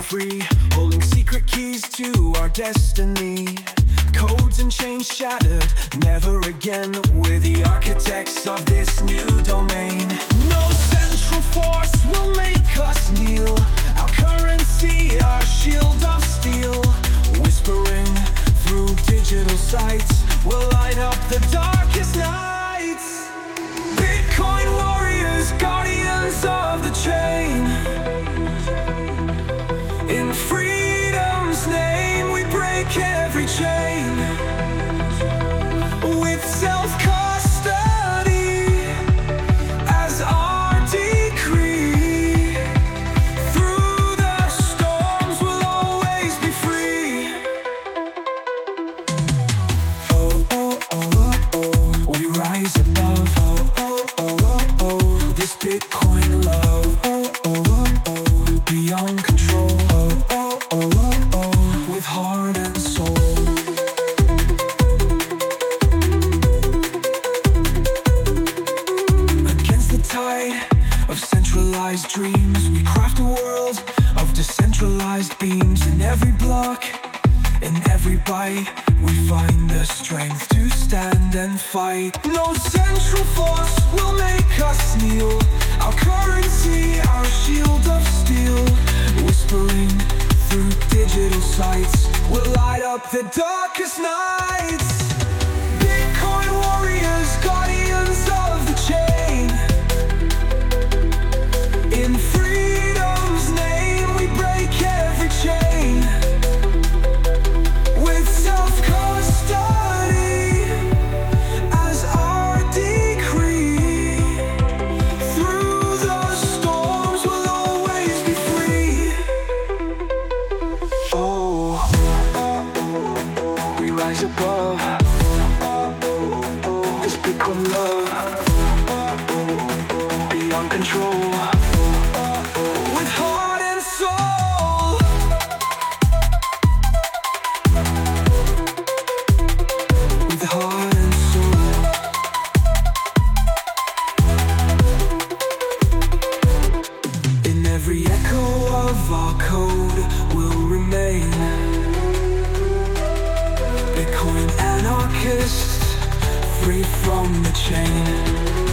free, holding secret keys to our destiny. Codes and chains shattered, never again. We're the architects of this new domain. No central force will make us kneel. Our currency, our shield of steel. Whispering through digital sights, we'll light up the darkest nights. Bitcoin warriors, guardians of the chain. In freedom's name we break every chain. With self-custody as our decree, through the storms we'll always be free. Oh, oh, oh, oh, oh, we rise above. Oh, oh, oh, oh, oh, this Bitcoin love. Oh, oh, oh, oh, beyond control. Oh, oh, oh, oh, oh, with heart and soul. Of centralized dreams, we craft a world of decentralized beams. In every block, in every byte, we find the strength to stand and fight. No central force will make us kneel. Our currency, our shield of steel. Whispering through digital sights, we'll light up the darkest nights. Bitcoin warriors, guardians of the chain. In freedom's name we break every chain. With self-custody as our decree, through the storms we'll always be free. Oh, we rise above. This Bitcoin love, beyond control. With heart and soul. With heart and soul. In every echo of our code will remain. Bitcoin anarchist, free from the chain.